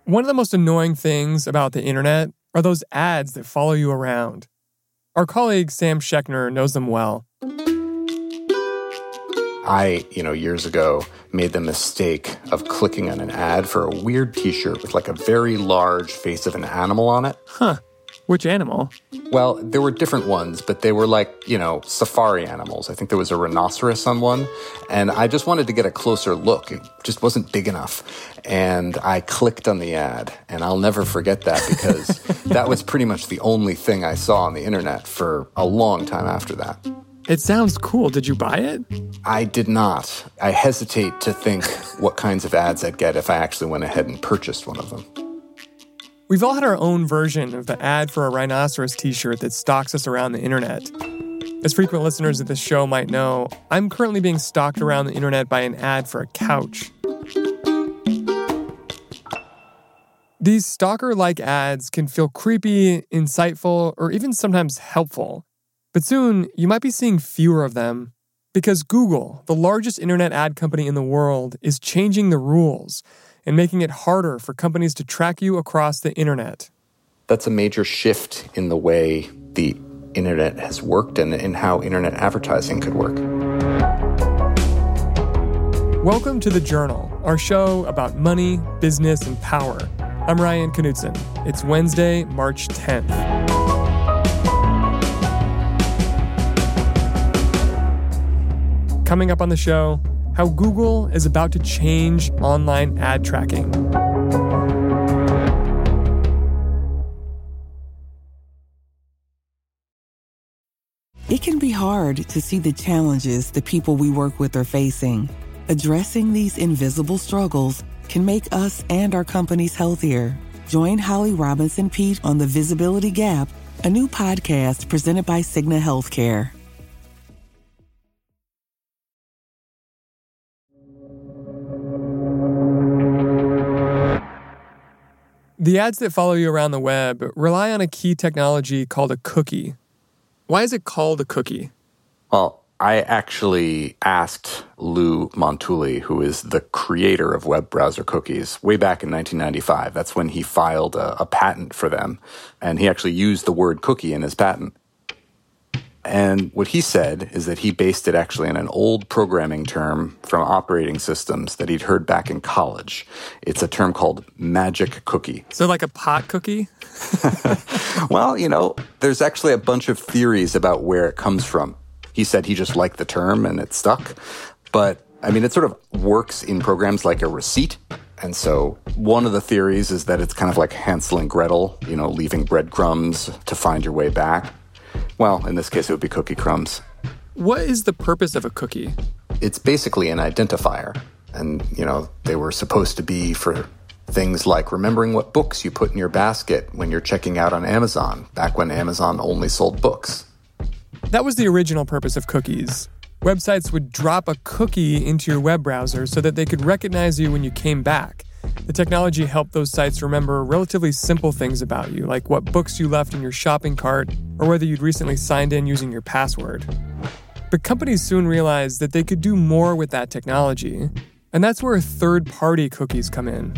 One of the most annoying things about the internet are those ads that follow you around. Our colleague Sam Schechner knows them well. I, years ago, made the mistake of clicking on an ad for a weird t-shirt with like a very large face of an animal on it. Huh. Which animal? Well, there were different ones, but they were like, safari animals. I think there was a rhinoceros on one, and I just wanted to get a closer look. It just wasn't big enough. And I clicked on the ad, and I'll never forget that because that was pretty much the only thing I saw on the internet for a long time after that. It sounds cool. Did you buy it? I did not. I hesitate to think what kinds of ads I'd get if I actually went ahead and purchased one of them. We've all had our own version of the ad for a rhinoceros t-shirt that stalks us around the internet. As frequent listeners of this show might know, I'm currently being stalked around the internet by an ad for a couch. These stalker-like ads can feel creepy, insightful, or even sometimes helpful. But soon, you might be seeing fewer of them because Google, the largest internet ad company in the world, is changing the rules and making it harder for companies to track you across the internet. That's a major shift in the way the internet has worked and in how internet advertising could work. Welcome to The Journal, our show about money, business, and power. I'm Ryan Knutson. It's Wednesday, March 10th. Coming up on the show, how Google is about to change online ad tracking. It can be hard to see the challenges the people we work with are facing. Addressing these invisible struggles can make us and our companies healthier. Join Holly Robinson Peete on The Visibility Gap, a new podcast presented by Cigna Healthcare. The ads that follow you around the web rely on a key technology called a cookie. Why is it called a cookie? Well, I actually asked Lou Montulli, who is the creator of web browser cookies, way back in 1995. That's when he filed a patent for them, and he actually used the word cookie in his patent. And what he said is that he based it actually on an old programming term from operating systems that he'd heard back in college. It's a term called magic cookie. So like a pot cookie? Well, there's actually a bunch of theories about where it comes from. He said he just liked the term and it stuck. But, it sort of works in programs like a receipt. And so one of the theories is that it's kind of like Hansel and Gretel, leaving breadcrumbs to find your way back. Well, in this case, it would be cookie crumbs. What is the purpose of a cookie? It's basically an identifier. And, they were supposed to be for things like remembering what books you put in your basket when you're checking out on Amazon, back when Amazon only sold books. That was the original purpose of cookies. Websites would drop a cookie into your web browser so that they could recognize you when you came back. The technology helped those sites remember relatively simple things about you, like what books you left in your shopping cart or whether you'd recently signed in using your password. But companies soon realized that they could do more with that technology, and that's where third-party cookies come in.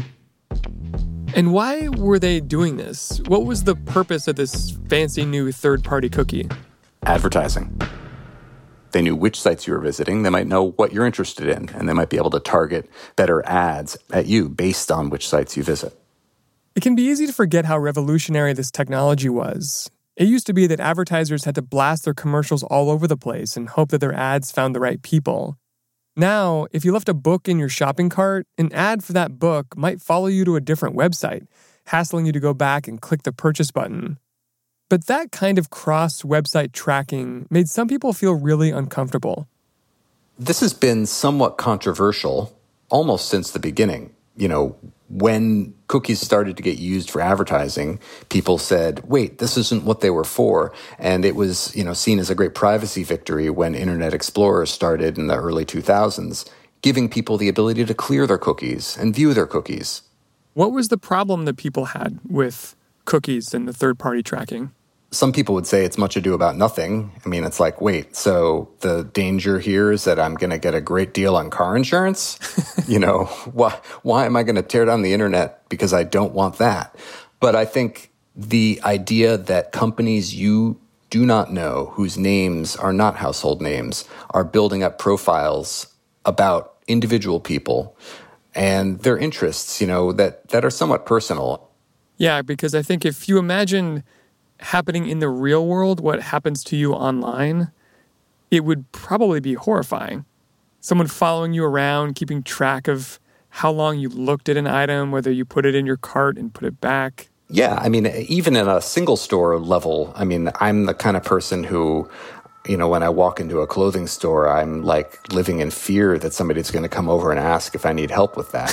And why were they doing this? What was the purpose of this fancy new third-party cookie? Advertising. They knew which sites you were visiting, they might know what you're interested in, and they might be able to target better ads at you based on which sites you visit. It can be easy to forget how revolutionary this technology was. It used to be that advertisers had to blast their commercials all over the place and hope that their ads found the right people. Now, if you left a book in your shopping cart, an ad for that book might follow you to a different website, hassling you to go back and click the purchase button. But that kind of cross-website tracking made some people feel really uncomfortable. This has been somewhat controversial almost since the beginning. When cookies started to get used for advertising, people said, wait, this isn't what they were for. And it was, seen as a great privacy victory when Internet Explorer started in the early 2000s, giving people the ability to clear their cookies and view their cookies. What was the problem that people had with cookies and the third-party tracking? some people would say it's much ado about nothing. I mean, it's like, wait, so the danger here is that I'm going to get a great deal on car insurance? Why am I going to tear down the internet because I don't want that? But I think the idea that companies you do not know, whose names are not household names, are building up profiles about individual people and their interests, that are somewhat personal. Yeah, because I think if you imagine happening in the real world, what happens to you online, it would probably be horrifying. Someone following you around, keeping track of how long you looked at an item, whether you put it in your cart and put it back. Yeah, I mean, even at a single store level, I mean, I'm the kind of person who, when I walk into a clothing store, I'm like living in fear that somebody's going to come over and ask if I need help with that.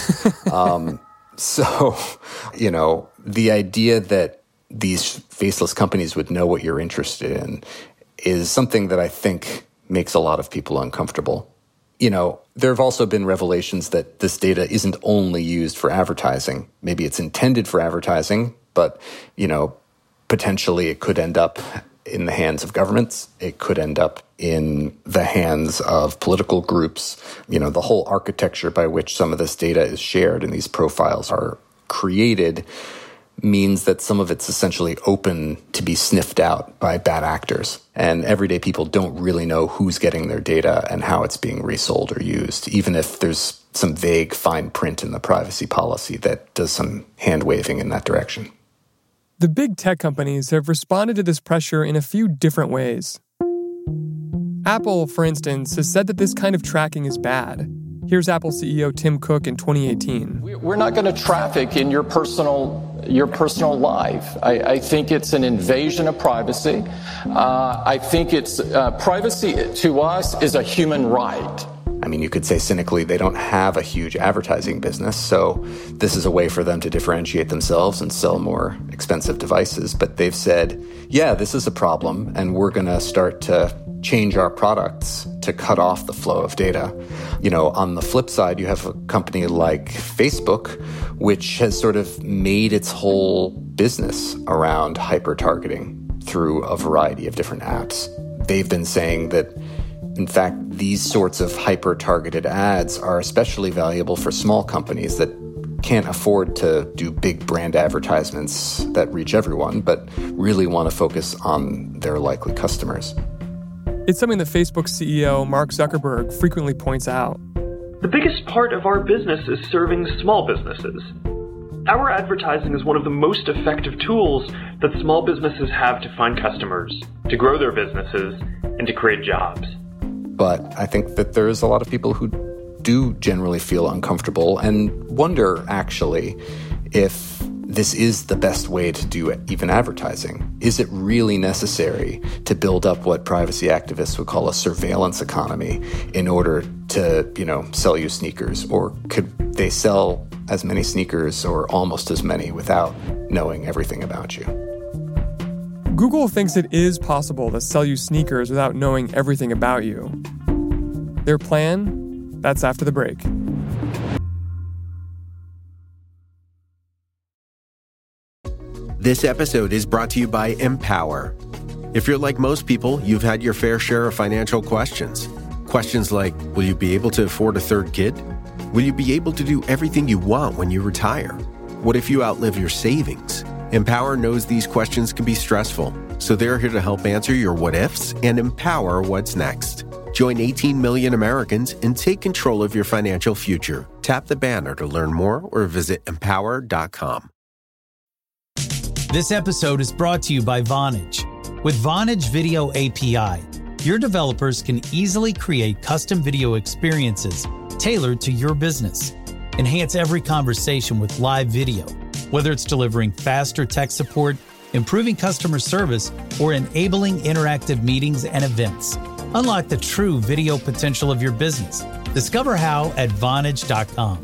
So, the idea that these faceless companies would know what you're interested in is something that I think makes a lot of people uncomfortable. There have also been revelations that this data isn't only used for advertising. Maybe it's intended for advertising, but, potentially it could end up in the hands of governments. It could end up in the hands of political groups. The whole architecture by which some of this data is shared and these profiles are created means that some of it's essentially open to be sniffed out by bad actors. And everyday people don't really know who's getting their data and how it's being resold or used, even if there's some vague fine print in the privacy policy that does some hand-waving in that direction. The big tech companies have responded to this pressure in a few different ways. Apple, for instance, has said that this kind of tracking is bad. Here's Apple CEO Tim Cook in 2018. We're not going to traffic in your personal life. I think it's an invasion of privacy. I think it's privacy to us is a human right. I mean, you could say cynically, they don't have a huge advertising business, so this is a way for them to differentiate themselves and sell more expensive devices. But they've said, yeah, this is a problem, and we're going to start to change our products to cut off the flow of data. On the flip side, you have a company like Facebook, which has sort of made its whole business around hyper-targeting through a variety of different apps. They've been saying that, in fact, these sorts of hyper-targeted ads are especially valuable for small companies that can't afford to do big brand advertisements that reach everyone, but really want to focus on their likely customers. It's something that Facebook CEO Mark Zuckerberg frequently points out. The biggest part of our business is serving small businesses. Our advertising is one of the most effective tools that small businesses have to find customers, to grow their businesses, and to create jobs. But I think that there's a lot of people who do generally feel uncomfortable and wonder, actually, if this is the best way to do even advertising. Is it really necessary to build up what privacy activists would call a surveillance economy in order to, sell you sneakers? Or could they sell as many sneakers or almost as many without knowing everything about you? Google thinks it is possible to sell you sneakers without knowing everything about you. Their plan? That's after the break. This episode is brought to you by Empower. If you're like most people, you've had your fair share of financial questions. Questions like, will you be able to afford a third kid? Will you be able to do everything you want when you retire? What if you outlive your savings? Empower knows these questions can be stressful, so they're here to help answer your what-ifs and empower what's next. Join 18 million Americans and take control of your financial future. Tap the banner to learn more or visit empower.com. This episode is brought to you by Vonage. With Vonage Video API, your developers can easily create custom video experiences tailored to your business. Enhance every conversation with live video, whether it's delivering faster tech support, improving customer service, or enabling interactive meetings and events. Unlock the true video potential of your business. Discover how at Vonage.com.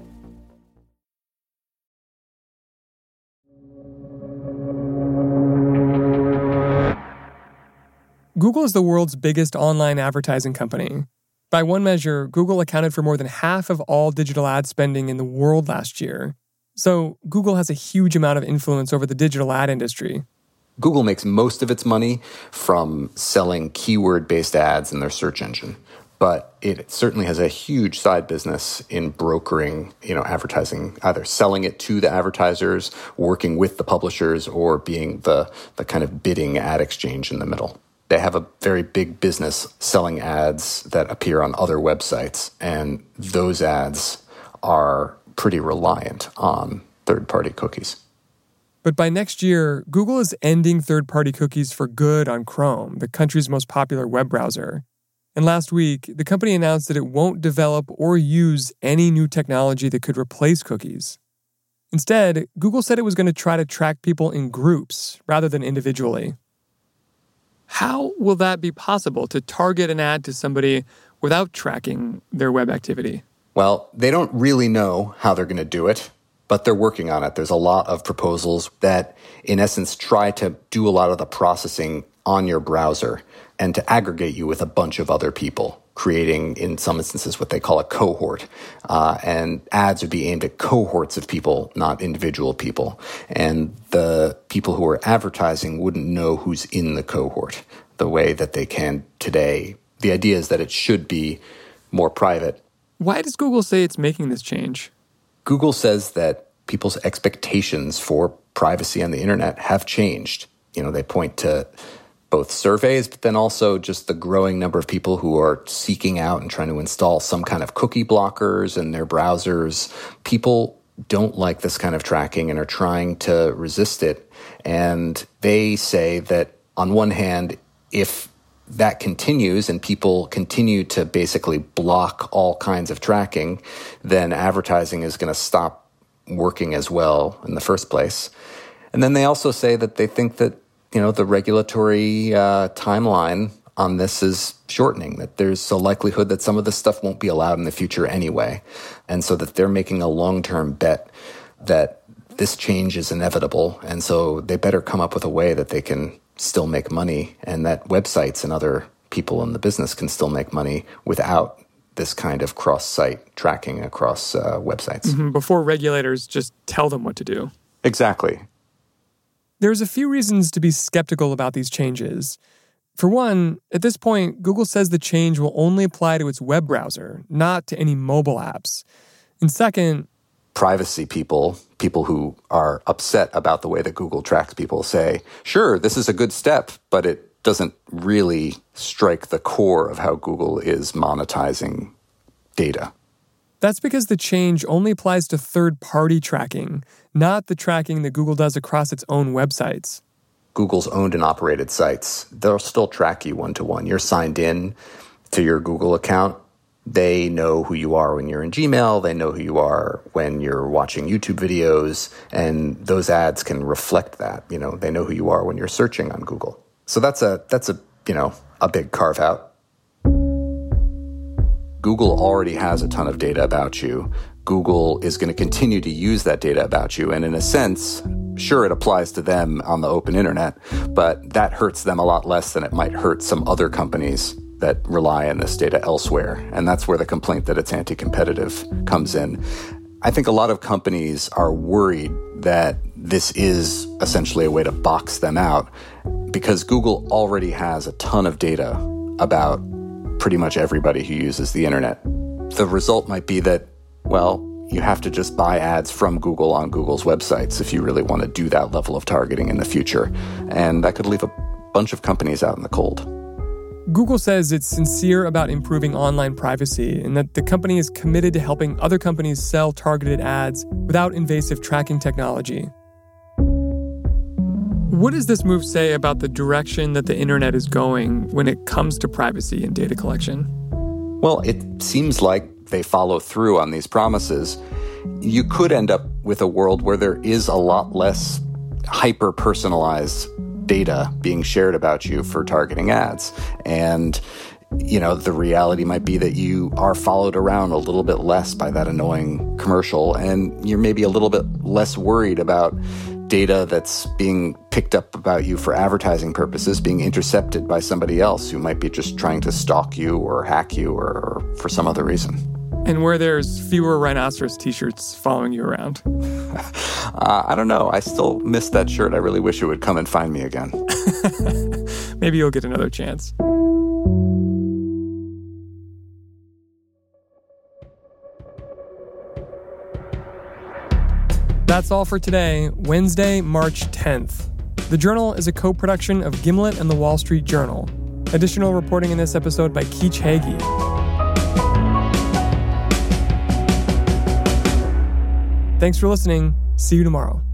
Google is the world's biggest online advertising company. By one measure, Google accounted for more than half of all digital ad spending in the world last year. So Google has a huge amount of influence over the digital ad industry. Google makes most of its money from selling keyword-based ads in their search engine, but it certainly has a huge side business in brokering, advertising, either selling it to the advertisers, working with the publishers, or being the kind of bidding ad exchange in the middle. They have a very big business selling ads that appear on other websites, and those ads are pretty reliant on third-party cookies. But by next year, Google is ending third-party cookies for good on Chrome, the country's most popular web browser. And last week, the company announced that it won't develop or use any new technology that could replace cookies. Instead, Google said it was going to try to track people in groups rather than individually. How will that be possible, to target an ad to somebody without tracking their web activity? Well, they don't really know how they're going to do it, but they're working on it. There's a lot of proposals that, in essence, try to do a lot of the processing on your browser and to aggregate you with a bunch of other people, creating, in some instances, what they call a cohort. And ads would be aimed at cohorts of people, not individual people. And the people who are advertising wouldn't know who's in the cohort the way that they can today. The idea is that it should be more private. Why does Google say it's making this change? Google says that people's expectations for privacy on the internet have changed. They point to both surveys, but then also just the growing number of people who are seeking out and trying to install some kind of cookie blockers in their browsers. People don't like this kind of tracking and are trying to resist it. And they say that, on one hand, if that continues and people continue to basically block all kinds of tracking, then advertising is going to stop working as well in the first place. And then they also say that they think that the regulatory timeline on this is shortening, that there's a likelihood that some of this stuff won't be allowed in the future anyway. And so that they're making a long-term bet that this change is inevitable. And so they better come up with a way that they can still make money, and that websites and other people in the business can still make money without this kind of cross-site tracking across websites. Before regulators just tell them what to do. Exactly. There's a few reasons to be skeptical about these changes. For one, at this point, Google says the change will only apply to its web browser, not to any mobile apps. And second, privacy people who are upset about the way that Google tracks people, say, sure, this is a good step, but it doesn't really strike the core of how Google is monetizing data. That's because the change only applies to third-party tracking, not the tracking that Google does across its own websites. Google's owned and operated sites, they'll still track you one-to-one. You're signed in to your Google account. They know who you are when you're in Gmail. They know who you are when you're watching YouTube videos. And those ads can reflect that. They know who you are when you're searching on Google. So that's a big carve-out. Google already has a ton of data about you. Google is going to continue to use that data about you. And in a sense, sure, it applies to them on the open internet, but that hurts them a lot less than it might hurt some other companies that rely on this data elsewhere. And that's where the complaint that it's anti-competitive comes in. I think a lot of companies are worried that this is essentially a way to box them out, because Google already has a ton of data about pretty much everybody who uses the internet. The result might be that, you have to just buy ads from Google on Google's websites if you really want to do that level of targeting in the future. And that could leave a bunch of companies out in the cold. Google says it's sincere about improving online privacy and that the company is committed to helping other companies sell targeted ads without invasive tracking technology. What does this move say about the direction that the internet is going when it comes to privacy and data collection? Well, it seems like they follow through on these promises. You could end up with a world where there is a lot less hyper-personalized data being shared about you for targeting ads. And, the reality might be that you are followed around a little bit less by that annoying commercial, and you're maybe a little bit less worried about data that's being picked up about you for advertising purposes being intercepted by somebody else who might be just trying to stalk you or hack you or for some other reason. And where there's fewer rhinoceros t-shirts following you around. I don't know. I still miss that shirt. I really wish it would come and find me again. Maybe you'll get another chance. That's all for today, Wednesday, March 10th. The Journal is a co-production of Gimlet and The Wall Street Journal. Additional reporting in this episode by Keech Hagee. Thanks for listening. See you tomorrow.